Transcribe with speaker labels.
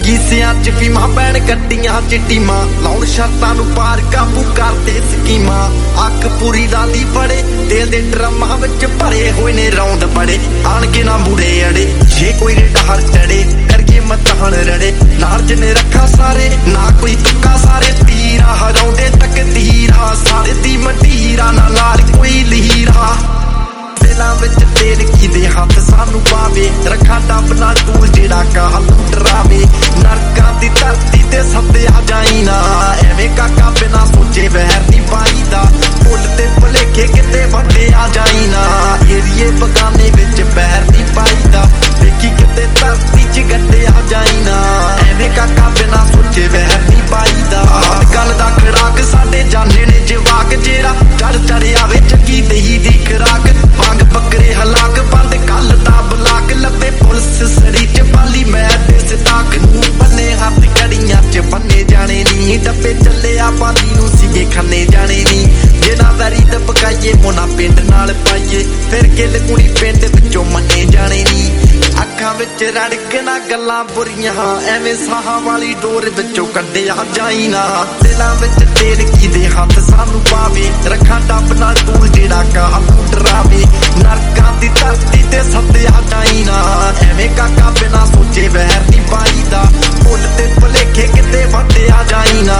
Speaker 1: कीसियां च फीमां पैण गड्डियां च टीमां लाउण शर्तां नूं पार काबू करदे स्कीमां अख पूरी राती बड़े दिल दे ड्रमां विच भरे होए ने रौंद बड़े आण के ना मुड़े अड़े जे कोई डहर चढ़े करिए मतान रड़े नाल जिने रखा सारे ना कोई तुक्का सारे तीरा हराउंदे तकदीरा सारे दी मंडीरा ना लाल कोई लीरा दिलां विच तेल कीदे हथ सानू पावे रखा डब नाल टूल जेड़ा काल डरावे नरकां दी धरती ते सद्दिया जाई ना एवें काका बिना सोचे वैर नी पाईदा भुल ते भुलेखे किते वड्डिया जाई ना एरिए बगाने विच पैर नी पाईदा देखी किते धरती च गड्डिया जाई ना एवें काका बिना सोचे वैर नी पाईदा गल दा खड़ाक साडे जाने ने जवाक जेड़ा चढ़ चढ़ आवे चक्की दही दी खराक वांग बकरे हलाक बंद कल दा बलाक लब्बे पुलिस सड़ी च पाली मैद सिताक नूं बन्ने हथ कड़ियां च बन्ने जाने नी डब्बे चले आ पाली नूं सीगे खन्ने जाने नी जेना वैरी दबकाइए मोना पिंड नाल पाइए फिर गिल कुड़ी पिंड विचों मन्ने जाने नी अखां विच रड़कना गल्लां बुरियां एवें साहां वाली डोर विचों कड्डिया जाई ना दिलां विच तेल कीदे हथ सानू पावे रखा डब नाल टूल जेड़ा काल डरावे नरकां दी धरती ते सद्दिया जाई ना एवें काका बिना सोचे वैर नी पाईदा भुल ते भुलेखे किते वड्डिया जाई ना